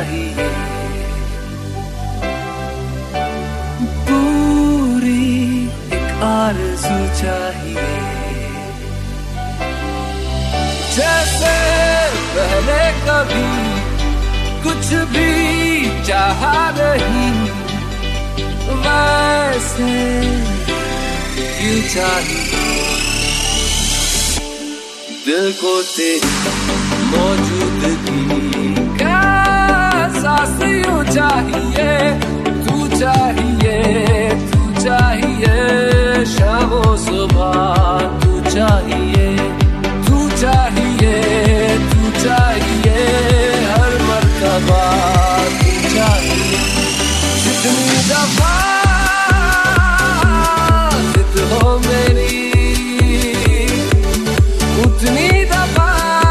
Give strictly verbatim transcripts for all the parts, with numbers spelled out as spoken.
चाहिए, पूरी एक आरज़ू चाहिए। जैसे पहले कभी कुछ भी चाहा नहीं, वैसे क्यों चाहिए। दिल को तेरी मौजूदगी का एहसास यूं चाहिए। तू चाहिए, तू चाहिए, शामों सुबह तू चाहिए, तू चाहिए, तू चाहिए, हर मर्तबा तू चाहिए। जितनी दफा जिद हो मेरी, उतनी दफा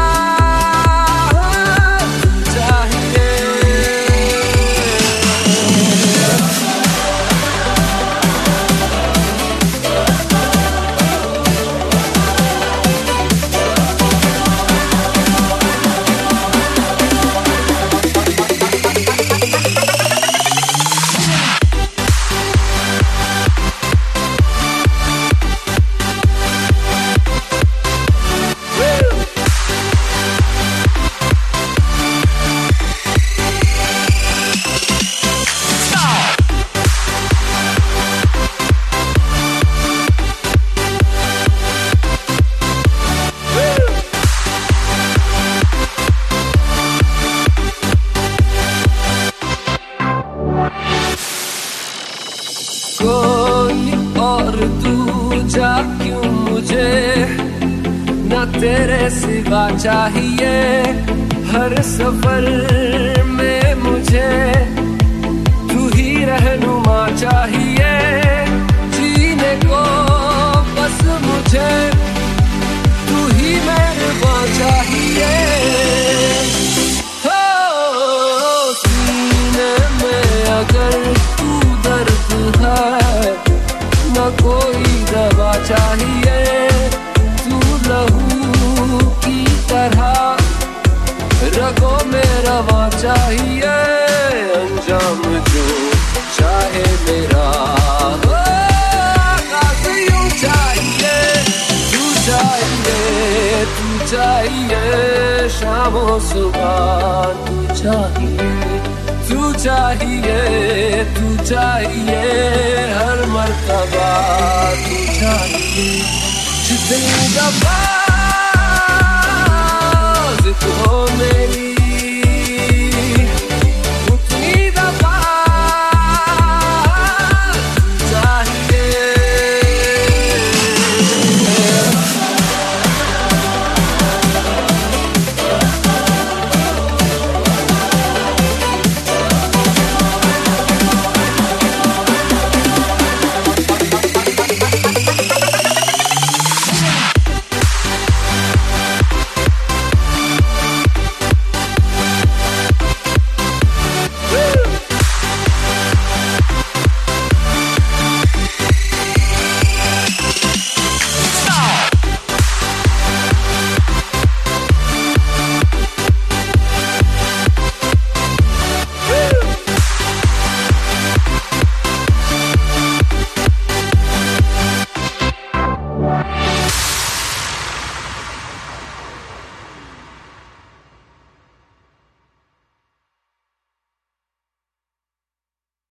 कोई और दूजा क्यों मुझे न तेरे सिवा चाहिए। हर सफर में मुझे तू ही रहनुमा चाहिए। जीने को बस मुझे तू ही मेहरबान चाहिए। हो सीने में अगर तू दर्द है, न कोई दवा चाहिए। तू लहू की तरह रगों में रवा चाहिए। अंजाम जो चाहे मेरा आकाश यूं चाहिए। तू चाहिए, तू चाहिए, शामों सुबह तू चाहिए, तू चाहिए, तू चाहिए, हर मर्तबा तू चाहिए। जितनी दफा जिद हो मेरी, उतनी दफा तू चाहिए।